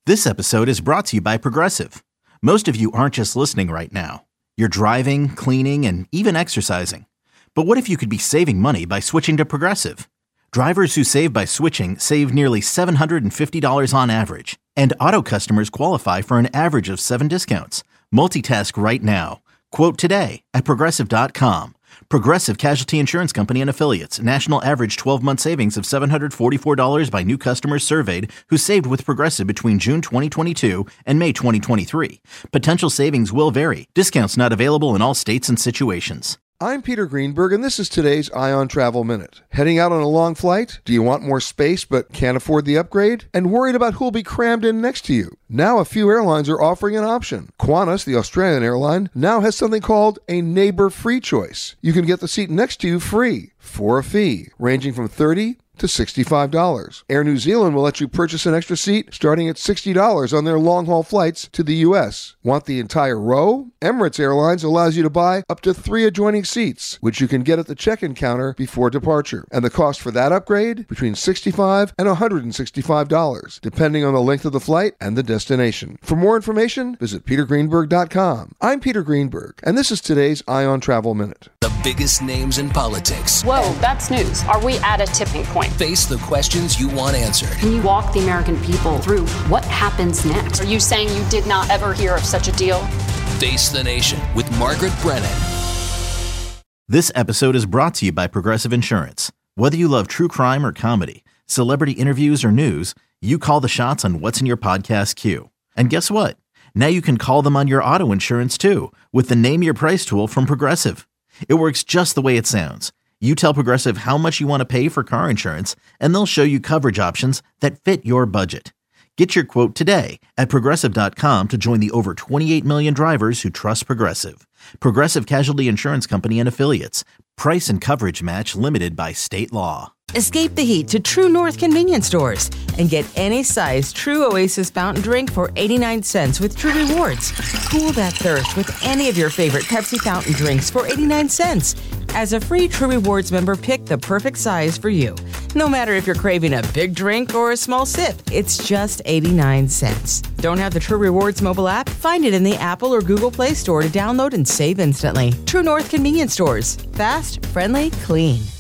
This episode is brought to you by Progressive. Most of you aren't just listening right now. You're driving, cleaning, and even exercising. But what if you could be saving money by switching to Progressive? Drivers who save by switching save nearly $750 on average. And auto customers qualify for an average of 7 discounts. Multitask right now. Quote today at Progressive.com. Progressive Casualty Insurance Company and Affiliates. National average 12-month savings of $744 by new customers surveyed who saved with Progressive between June 2022 and May 2023. Potential savings will vary. Discounts not available in all states and situations. I'm Peter Greenberg, and this is today's Ion Travel Minute. Heading out on a long flight? Do you want more space but can't afford the upgrade? And worried about who'll be crammed in next to you? Now a few airlines are offering an option. Qantas, the Australian airline, now has something called a neighbor-free choice. You can get the seat next to you free for a fee, ranging from $30 to $65. Air New Zealand will let you purchase an extra seat starting at $60 on their long-haul flights to the U.S. Want the entire row? Emirates Airlines allows you to buy up to 3 adjoining seats, which you can get at the check-in counter before departure. And the cost for that upgrade? Between $65 and $165, depending on the length of the flight and the destination. For more information, visit petergreenberg.com. I'm Peter Greenberg, and this is today's Ion Travel Minute. The biggest names in politics. Whoa, that's news. Are we at a tipping point? Face the questions you want answered. Can you walk the American people through what happens next? Are you saying you did not ever hear of such a deal? Face the Nation with Margaret Brennan. This episode is brought to you by Progressive Insurance. Whether you love true crime or comedy, celebrity interviews or news, you call the shots on what's in your podcast queue. And guess what? Now you can call them on your auto insurance too with the Name Your Price tool from Progressive. It works just the way it sounds. You tell Progressive how much you want to pay for car insurance, and they'll show you coverage options that fit your budget. Get your quote today at Progressive.com to join the over 28 million drivers who trust Progressive. Progressive Casualty Insurance Company and Affiliates. Price and coverage match limited by state law. Escape the heat to True North convenience stores and get any size True Oasis fountain drink for 89 cents with True Rewards. Cool that thirst with any of your favorite Pepsi fountain drinks for 89 cents. As a free True Rewards member, pick the perfect size for you. No matter if you're craving a big drink or a small sip, it's just 89 cents. Don't have the True Rewards mobile app? Find it in the Apple or Google Play Store to download and save instantly. True North convenience stores. Fast, friendly, clean.